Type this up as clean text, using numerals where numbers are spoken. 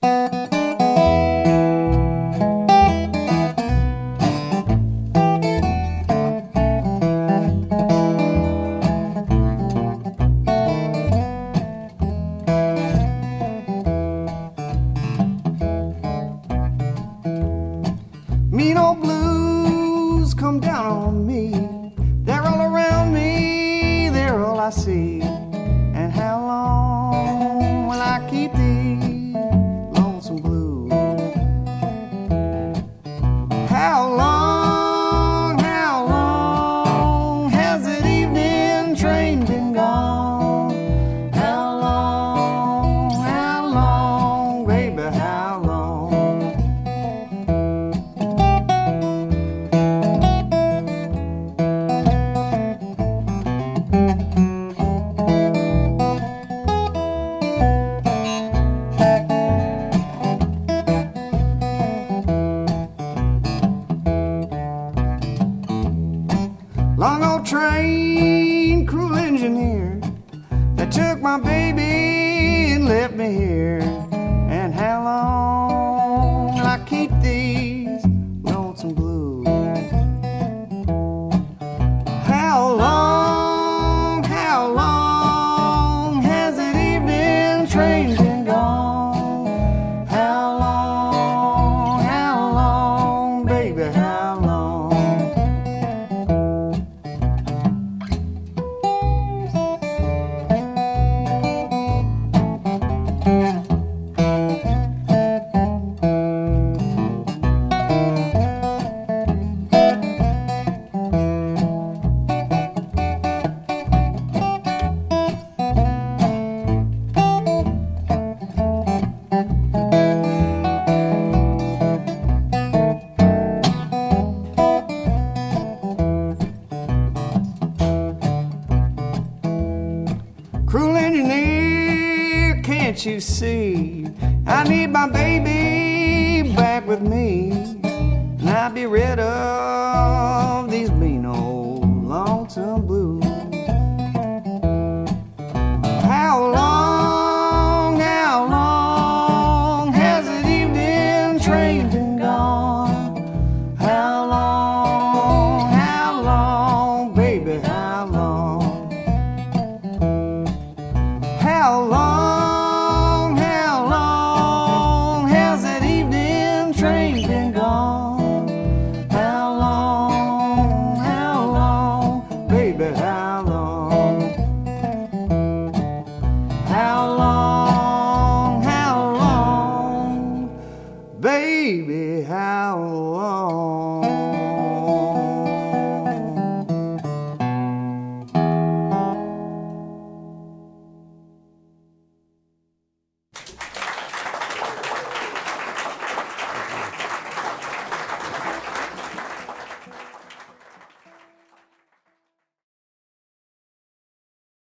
Mean old blues come down on me. They're all around me, they're all I see. And how long will I keep these lonesome blues? How long has that evening train been gone? How long, baby, how long? Long old train, cruel engineer, that took my baby and left me here. And how long will I keep these lonesome blues? How long has that evening train been gone? How long, baby, how long? Cruel engineer, can't you see? I need my baby back with me. And I'll be rid of these mean old lonesome blues. How long?